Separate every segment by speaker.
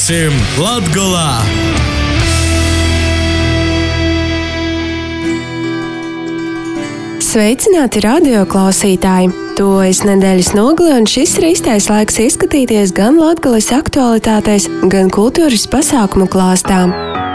Speaker 1: Būsim Latgolā!
Speaker 2: Sveicināti radioklausītāji! Tuvojas nedēļas nogalē, un šis ir īstais laiks ieskatīties gan Latgales aktualitātēs, gan kultūras pasākumu klāstā.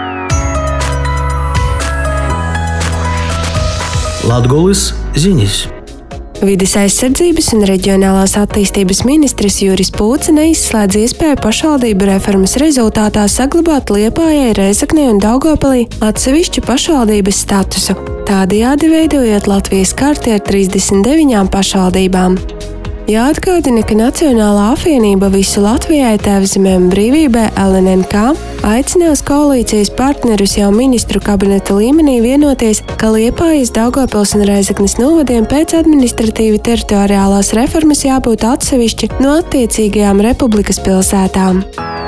Speaker 3: Latgoles ziņas.
Speaker 2: Vides aizsardzības un reģionālās attīstības ministrs Juris Pūce neizslēdz iespēju pašvaldību reformas rezultātā saglabāt Liepājai, Rēzeknei un Daugavpilī atsevišķu pašvaldības statusu, tādējādi veidojot Latvijas karti ar 39 pašvaldībām. Jāatgādina, ka Nacionālā apvienība visu Latvijai, Tēvzemēm un brīvībai LNNK aicinās koalīcijas partnerus jau ministru kabineta līmenī vienoties, ka Liepājas, Daugavpils un Rēzeknes novadiem pēc administratīvi teritoriālās reformas jābūt atsevišķi no attiecīgajām republikas pilsētām.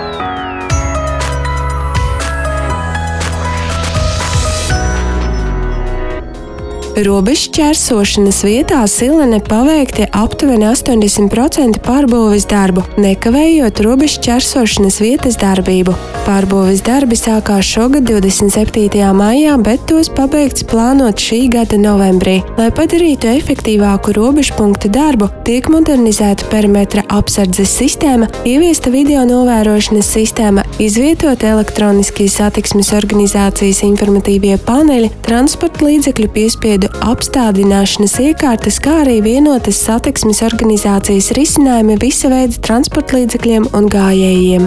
Speaker 2: Robežu šķērsošanas vietā Silene paveikti aptuveni 80% pārbūves darbu, nekavējot robežu šķērsošanas vietas darbību. Pārbūves darbi sākās šogad 27. maijā, bet tos pabeigts plānot šī gada novembrī. Lai padarītu efektīvāku robežu punktu darbu, tiek modernizēta perimetra apsardzes sistēma, ieviesta video novērošanas sistēma, izvietota elektroniskās satiksmes organizācijas informatīvie paneļi, transporta līdzekļu piespiedu apstādināšanas iekārtas, kā arī vienotas satiksmes organizācijas risinājumi visa veida transporta līdzekļiem un gājējiem.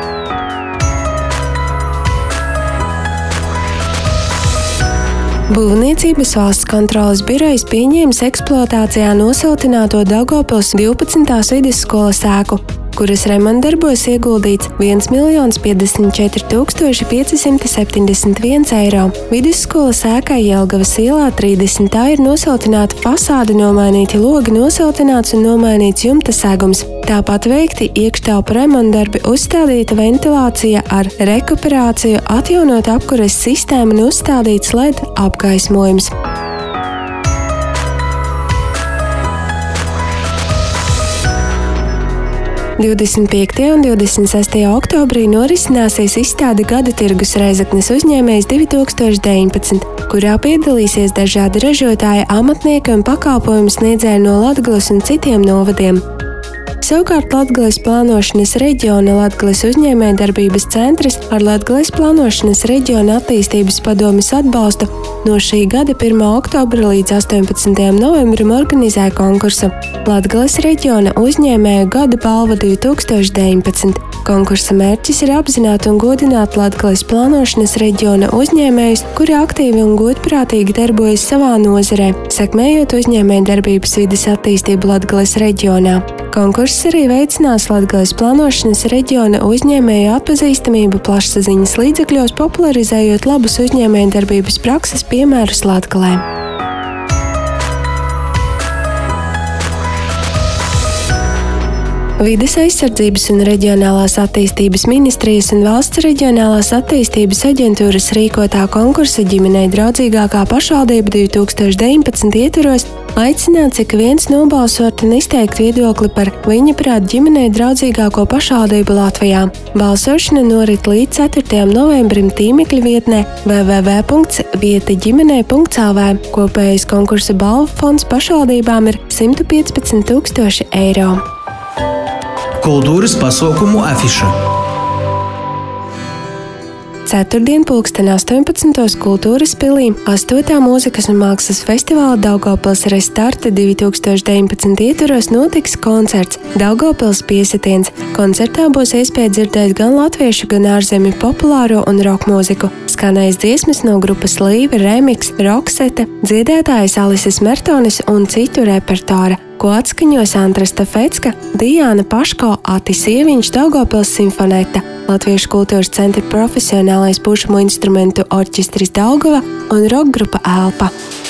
Speaker 2: Būvniecības valsts kontroles birojas pieņēmis eksploatācijā nosiltināto Daugavpils 12. vidusskolas ēku, kuras remontdarbos ieguldīts 1 541 eiro. Vidusskolas ēkai Jelgavas ielā 30. ir nosiltināta fasāde, nomainīti logi, nosiltināts un nomainīts jumta segums. Tāpat veikti iekštelpu remontdarbi, uzstādīta ventilācija ar rekuperāciju, atjaunot apkures sistēmu un uzstādīts LED apgaismojums. – 25. un 26. oktobrī norisināsies izstāde Gada tirgus Rēzeknes uzņēmējs 2019, kurā piedalīsies dažādi ražotāji, amatnieki un pakalpojumu sniedzēji no Latgales un citiem novadiem. Savukārt Latgales plānošanas reģiona Latgales uzņēmējdarbības centrs ar Latgales plānošanas reģiona attīstības padomes atbalstu no šī gada 1. oktobra līdz 18. novembrim organizē konkursu Latgales reģiona uzņēmēju gada balva 2019. Konkursa mērķis ir apzināt un godināt Latgales plānošanas reģiona uzņēmējus, kuri aktīvi un godprātīgi darbojas savā nozarē, sekmējot uzņēmējdarbības vides attīstību Latgales reģionā. Konkurss arī veicinās Latgales plānošanas reģiona uzņēmēju atpazīstamību plašsaziņas līdzekļos, popularizējot labus uzņēmējdarbības prakses piemērus Latgalē. Vides aizsardzības un reģionālās attīstības ministrijas un valsts reģionālās attīstības aģentūras rīkotā konkursa ģimenei draudzīgākā pašvaldība 2019 ietvaros aicināts ik viens nobalsot un izteikt viedokli par viņaprāt ģimenei draudzīgāko pašvaldību Latvijā. Balsošana norit līdz 4. novembrim tīmekļa vietnē www.vietaģimenei.lv. Kopējais konkursa balvu fonds pašvaldībām ir 115 000 eiro.
Speaker 3: Kultūras pasaukumu afiša.
Speaker 2: Ceturtdien pulksten 18. Kultūras pilī 8. mūzikas un mākslas festivāla Daugavpils Restarta 2019 ietvaros notiks koncerts Daugavpils piesitiens. Koncertā būs iespēja dzirdēt gan latviešu, gan ārzemju populāro un rock mūziku. Skanēs dziesmas no grupas Līva, Remix, Roksete, dziedētājas Alises Mertonis un citu repertuāra, ko atskaņos Antra Stafecka, Diāna Paško, Atis Ieviņš, Daugavpils simfonēta, Latviešu kultūras centra profesionālais pušamu instrumentu orķestris Daugava un rokgrupa Elpa.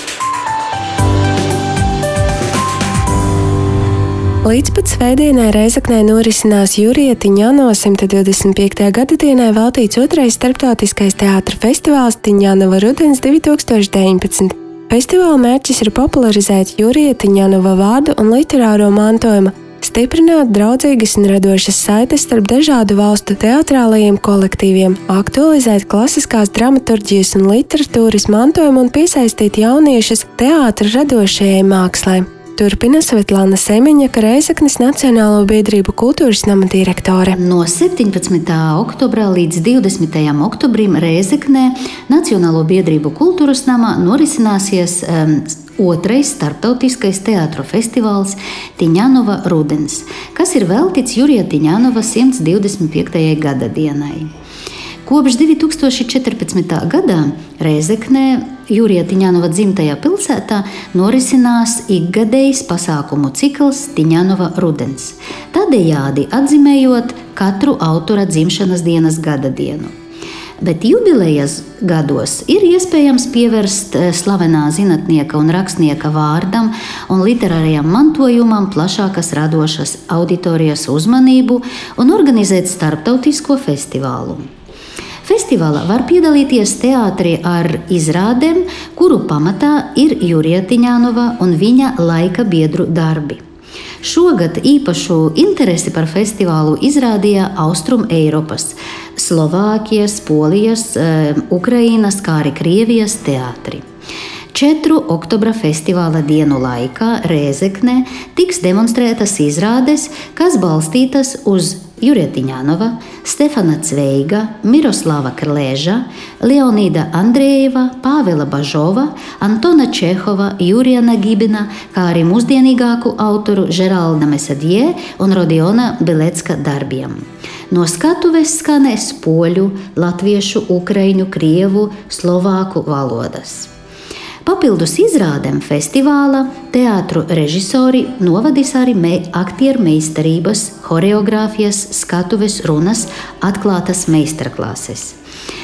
Speaker 2: Līdz pat svētdienai Rēzeknē norisinās Jurija Tiņano 125. gadadienai veltīts 2. starptautiskais teātra festivāls Tiņanova rudens 2019. Festivāla mērķis ir popularizēt Jurija Tiņanova vārdu un literāro mantojumu, stiprināt draudzīgas un radošas saites starp dažādu valstu teatrālajiem kolektīviem, aktualizēt klasiskās dramaturģijas un literatūras mantojumu un piesaistīt jauniešus teātra radošajai mākslai. Turpina Svetlana Semeņaka, Rēzeknes Nacionālo biedrību kultūras nama direktore.
Speaker 1: No 17. oktobrā līdz 20. oktobrim Rēzeknē Nacionālo biedrību kultūras namā norisināsies otrais starptautiskais teātru festivāls Tiņanova rudens, kas ir veltīts Jurija Tiņanova 125. gada dienai. Kopš 2014. gadā Rēzeknē, Jurija Tiņanova dzimtajā pilsētā, norisinās ikgadējs pasākumu cikls Tiņanova rudens, tādējādi atzīmējot katru autora dzimšanas dienas gada dienu. Bet jubilejas gados ir iespējams pievērst slavenā zinātnieka un rakstnieka vārdam un literārajam mantojumam plašākas radošas auditorijas uzmanību un organizēt starptautisko festivālu. Festivālā var piedalīties teātri ar izrādēm, kuru pamatā ir Jurija Tiņanova un viņa laika biedru darbi. Šogad īpašu interesi par festivālu izrādīja Austrum Eiropas, Slovākijas, Polijas, Ukrainas, kā arī Krievijas teātri. 4. oktobra festivāla dienu laikā Rēzeknē tiks demonstrētas izrādes, kas balstītas uz Jurija Tiņanova, Stefana Cveiga, Miroslava Krleža, Leonīda Andrejeva, Pāvela Bažova, Antona Čehova, Jurija Nagibina, kā arī mūsdienīgāku autoru Žeralda Mesadie un Rodiona Bilecka darbiem. No skatuves skanēs poļu, latviešu, ukraiņu, krievu, slovāku valodas. Papildus izrādēm festivāla teātru režisori novadīs arī aktieru meistarības, horeogrāfijas, skatuves runas, atklātas meistarklases.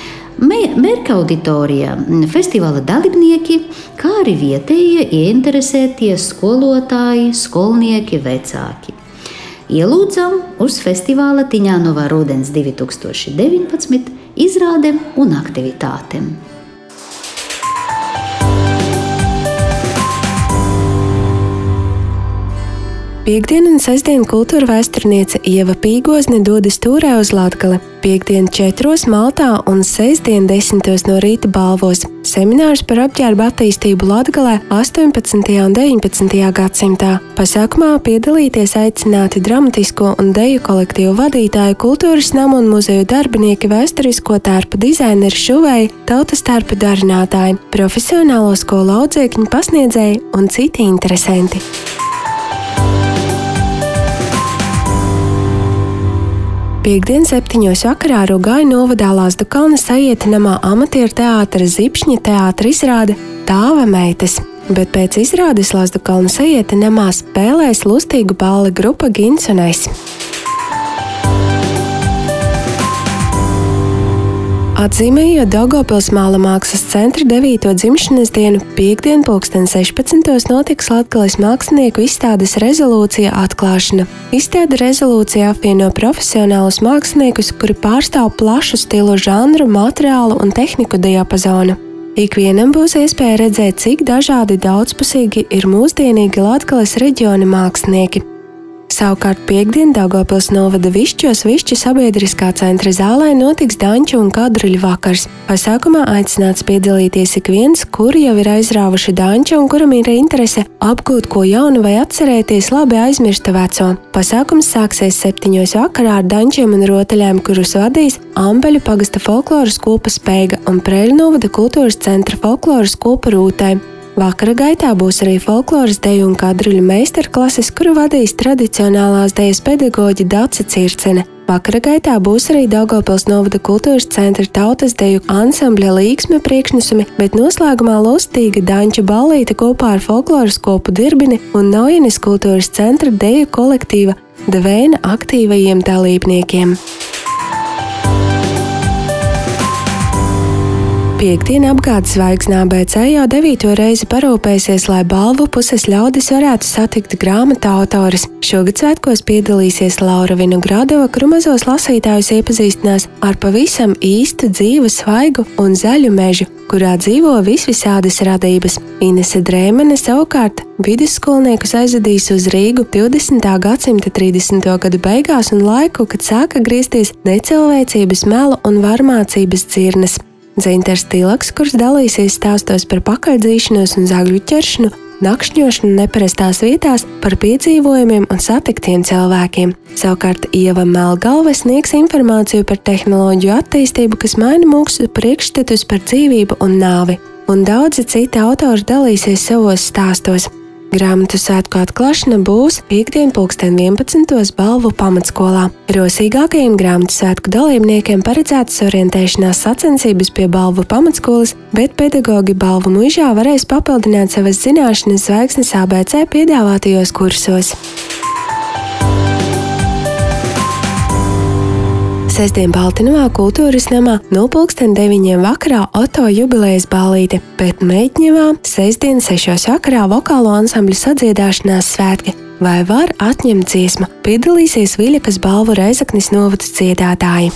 Speaker 1: Mērķa auditorija, festivāla dalībnieki, kā arī vietējie ieinteresētie skolotāji, skolnieki, vecāki. Ielūdzam uz festivāla Tiņanova rudens 2019 izrādēm un aktivitātēm.
Speaker 2: Piektdien un sestdien kultūra vēsturniece Ieva Pīgozne dodas tūrē uz Latgali. Piektdien 4. Maltā un sestdien 10. no rīta Balvos. Seminārs par apģērba attīstību Latgalē 18. un 19. gadsimtā. Pasākumā piedalīties aicināti dramatisko un deju kolektīvu vadītāju, kultūras namu un muzeju darbinieki, vēsturisko tērpu dizaineri, šuvēji, tautas tērpu darinātāji, profesionālo skolu audzēkņu pasniedzēji un citi interesanti. Piektdien 7. vakarā Rugāju novadā Lazdukalna Sajieta namā amatieru teātra Zipšņa teātra izrāde Tāva meitas, bet pēc izrādes Lazdukalna Sajieta namā spēlēs lustīgu balli grupa Gins un Es. Atzīmējot Daugavpils Māla mākslas centra 9. dzimšanas dienu, piektdien 16. notiks Latgales mākslinieku izstādes rezolūcija atklāšana. Izstāde rezolūcija apvieno profesionālus māksliniekus, kuri pārstāv plašu stilu žanru, materiālu un tehniku diapazonu. Ikvienam būs iespēja redzēt, cik dažādi daudzpusīgi ir mūsdienīgi Latgales reģiona mākslinieki. Savukārt piektdien Daugavpils novada Višķos Višķu sabiedriskā centra zālē notiks danču un kadruļu vakars. Pasākumā aicināts piedalīties ik viens, kuri jau ir aizrāvuši danču un kuram ir interese apgūt ko jaunu vai atcerēties labi aizmirsta veco. Pasākums sāksies 7. vakarā ar dančiem un rotaļām, kurus vadīs Ambeļu pagasta folkloras kopa Speiga un Preļu novada kultūras centra folkloras kopa Rūtai. Vakara gaitā būs arī folkloras deju un kadruļu meistarklases, kuru vadīs tradicionālās dejas pedagoģe Dace Circene. Vakara gaitā būs arī Daugavpils novada kultūras centra tautas deju ansambļa Līksme priekšnesumi, bet noslēgumā lustīga danču ballīte kopā ar folkloras kopu Dirbini un Naujenes kultūras centra deju kolektīva Devēna aktīvajiem dalībniekiem. Piektdien apgādes zvaigznā ABC jau 9. reizi parūpēsies, lai balvu puses ļaudis varētu satikt grāmatu autoris. Šogad svētkos piedalīsies Laura Vinogradova, kuru mazos lasītājus iepazīstinās ar pavisam īstu dzīvu, svaigu un zaļu mežu, kurā dzīvo visvisādas radības. Inese Drēmene savukārt vidusskolniekus aizvedīs uz Rīgu 20. gadsimta 30. gadu beigās un laiku, kad sāka griezties necilvēcības, melu un varmācības dzirnes. Dzintars Tilaks, kurš dalīsies stāstos par pakaļdzīšanos un zagļu ķeršanu, nakšņošanu neparastās vietās, par piedzīvojumiem un satiktiem cilvēkiem. Savukārt Ieva Melgalve sniegs informāciju par tehnoloģiju attīstību, kas maina mūsu priekšstatus par dzīvību un nāvi. Un daudzi citi autori dalīsies savos stāstos. Grāmatu svētku atklāšana būs piektdien 11. Balvu pamatskolā. Rosīgākajiem grāmatu svētku dalībniekiem paredzētas orientēšanās sacensības pie Balvu pamatskolas, bet pedagogi Balvu muižā varēs papildināt savas zināšanas Zvaigznes ABC piedāvātajos kursos. Sestdien Baltinovā kultūras namā 9. vakarā Oto jubilejas ballīte, bet Meitņevā sestdien 6. vakarā vokālo ansambļu sadziedāšanās svētki. Vai var atņemt dziesmu? Piedalīsies Viļakas balvu Reizeknes novadas dziedātāji.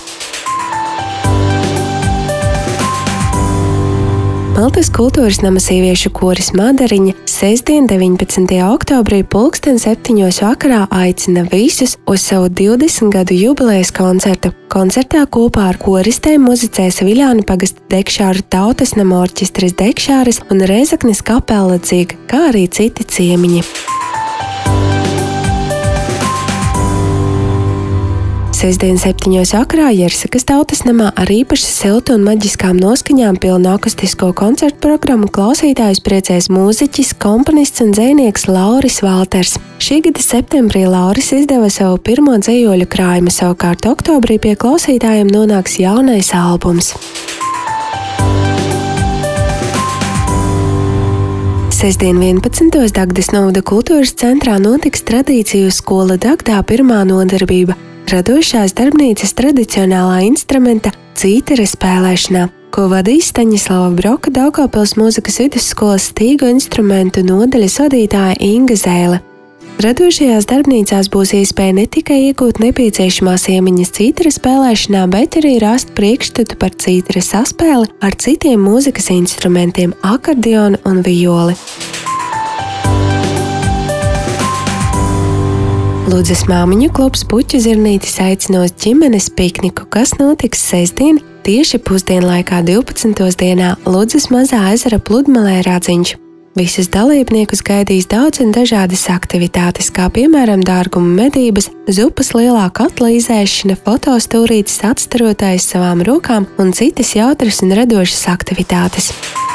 Speaker 2: Maltas kultūras nama sieviešu koris Madariņa sestdien 19. oktobrī 7. vakarā aicina visus uz savu 20 gadu jubilejas koncertu. Koncertā kopā ar koristēm muzicēs Viļānu pagasta Dekšāru tautas nama orķestris Dekšāras un Reizeknes kapela Dziga, kā arī citi ciemiņi. Sestdien 7. vakarā Jersekas tautas namā ar īpaši siltu un maģiskām noskaņām pilnu akustisko koncertu programmu klausītājus priecēs mūziķis, komponists un dzejnieks Lauris Valters. Šī gada septembrī Lauris izdeva savu pirmo dzejoļu krājumu, savukārt oktobrī pie klausītājiem nonāks jaunais albums. Sestdien 11. Dagdas novada kultūras centrā notiks tradīciju skola Dagdā pirmā nodarbība. Radošās darbnīcas tradicionālā instrumenta cītara spēlēšanā, ko vadīs Staņislava Broka Daugavpils mūzikas vidusskolas stīgu instrumentu nodaļas vadītāja Inga Zēle. Radošajās darbnīcās būs iespēja ne tikai iegūt nepieciešamās iemaņas cītara spēlēšanā, bet arī rast priekšstatu par cītara saspēli ar citiem mūzikas instrumentiem, akordionu un violi. Ludzas māmiņu klubs Puķu Zirnītis aicinās ģimenes pikniku, kas notiks sestdien tieši pusdienlaikā 12. dienā Ludzas mazā ezera pludmalē Radziņš. Visus dalībniekus gaidīs daudz un dažādas aktivitātes, kā piemēram dārguma medības, zupas lielā katla izēšana, fotostūrītes atstarotājas savām rokām un citas jautras un radošas aktivitātes.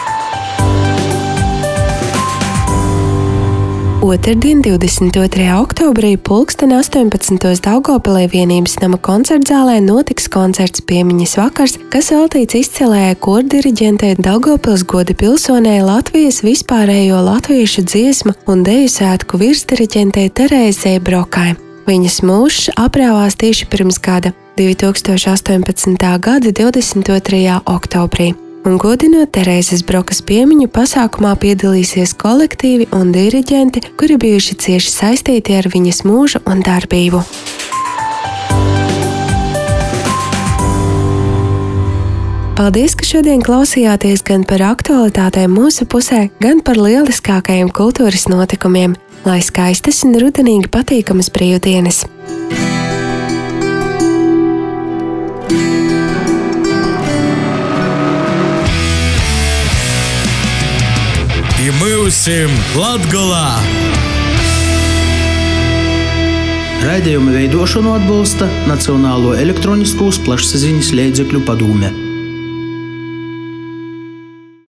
Speaker 2: Otrdien, 22. oktobrī 18. Daugavpilī vienības nama koncertzālē notiks koncerts piemiņas vakars, kas veltīts izcilējai kordiriģentei Daugavpils goda pilsonei Latvijas vispārējo latviešu dziesmu un deju svētku virsdiriģentei Terēzei Brokai. Viņas mūžs aprāvās tieši pirms gada, 2018. gada 22. oktobrī. Un godinot Terēzes Brokas piemiņu, pasākumā piedalīsies kolektīvi un diriģenti, kuri bijuši cieši saistīti ar viņas mūžu un darbību. Paldies, ka šodien klausījāties gan par aktualitātēm mūsu pusē, gan par lieliskākajiem kultūras notikumiem. Lai skaistas un rudenīgi patīkamas brīvdienas!
Speaker 3: И мы усим Latgolā! Raidījuma veidošanu atbalsta Nacionālo elektroniskos plašsaziņas līdzekļu padome.